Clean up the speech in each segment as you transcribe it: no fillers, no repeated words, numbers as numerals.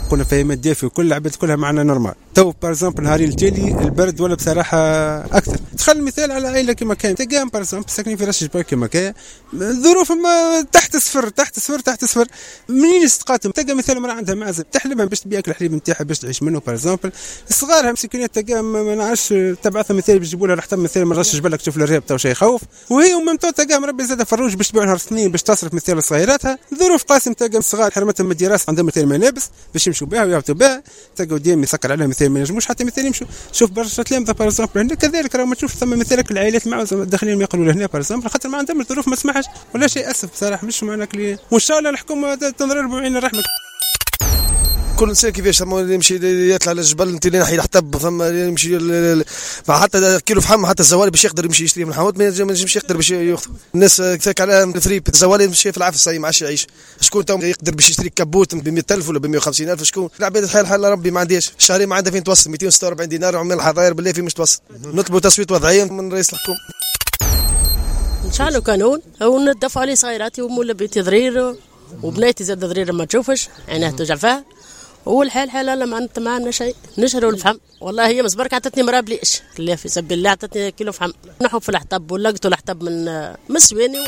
قلنا فهمات دافي وكل العباد كلها معنا نورمال. تو بارزامبل نهارين التالي البرد ولا بصراحه اكثر. تخيل مثال على عائله كما كان تلقاهم بارزامبل ساكنين في راس جبال كما كان ظروف تحت صفر منين يستقاتم. تلقى مثال مرا عندها معزه تحلبها باش تبيع الحليب نتاعها باش تعيش منه بارزامبل. صغارها مسكينات تلقاها ما نعرفش تبعثها مثال باش يجيبوا لها حتى مثال من راس جبل تشوف الريب تو شيء يخوف. وهي وممتو تلقاها مربي زاد فروج باش تبيع لها سنين باش تصرف مثال صغيراتها. ظروف قاسم تلقى الصغار حرمتهم من الدراسه عندهم مثال ملابس باش يمشوا بها ويعطوا بها. تلقى ديما يسكر عليها مثال ما ينجموش حتى مثال يمشوا. شوف برشا تلامذه بارزامبل هنا كذلك راه ما تشوف ثم مثالك العائلات مع داخلين يقولوا لهنا بارزامبل خاطر ما عندهم الظروف ما تسمحش ولا شيء. اسف بصراحه مش معنا كلي. وان شاء الله الحكومه تنظر بعين الرحمه. كل انسان كيفاش يمشي يطلع على الجبل انت لين يحتب ثم يمشي حتى كيلو فحم حتى الزوالي باش يقدر يمشي يشتري من الحوت ما ينجمش يقدر باش ياخذ. الناس كثاك عليها ثريب الزوالي يمشي في العفس ما عادش يعيش. شكون تو يقدر باش يشتري كبوت ب 100,000 ولا ب 150,000؟ شكون العباد حال ربي ما عندهاش شهري ما عندها فين توصل 246 دينار وعمل الحظاير بالله في مش توصل. نطلبوا تصويت وضعيه من رئيس الحكومه ان شاء الله قانون او ندفعوا عليه صغيراتي ومولا بيتي ضرير وبنيتي زاد ضرير ما تشوفش عينها توجع فيها. والحال حال ما معنا شيء نشروا الفحم. والله هي مسبرك عطتني مرا بليش اللي في سبيل الله عطتني كيلو فحم نحو في الحطب ولقطوا الحطب من مسويني.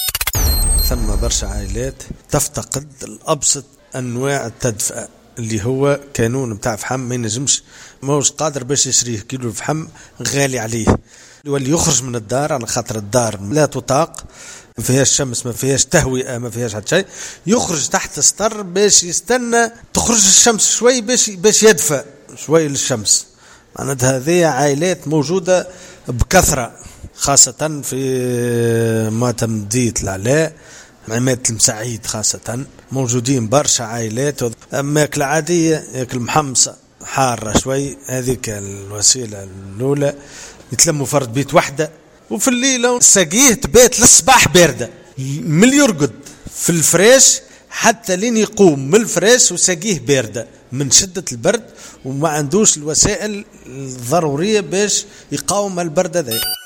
ثم برشا عائلات تفتقد الأبسط أنواع التدفئة اللي هو كانون بتاع فحم ما ينجمش ماهوش قادر باش يشريه. كيلو الفحم غالي عليه واللي يخرج من الدار على خاطر الدار لا تطاق ما فيهاش شمس ما فيهاش تهوئة ما فيهاش حتى شيء. يخرج تحت السطر باش يستنى تخرج الشمس شوي باش يدفى شوي للشمس. معناتها هذه عائلات موجودة بكثرة خاصة في ماتم ديت العلاء عماد المسعيد خاصة موجودين برشا عائلات. ماكلة عادية ياكل محمصة حارة شوي هذيك الوسيلة الأولى. يتلموا فرد بيت وحدة وفي الليلة ساقيه تبات للصباح باردة من يرقد في الفراش حتى لين يقوم من الفراش وساقيه باردة من شدة البرد وما عندوش الوسائل الضرورية باش يقاوم البرد هذا.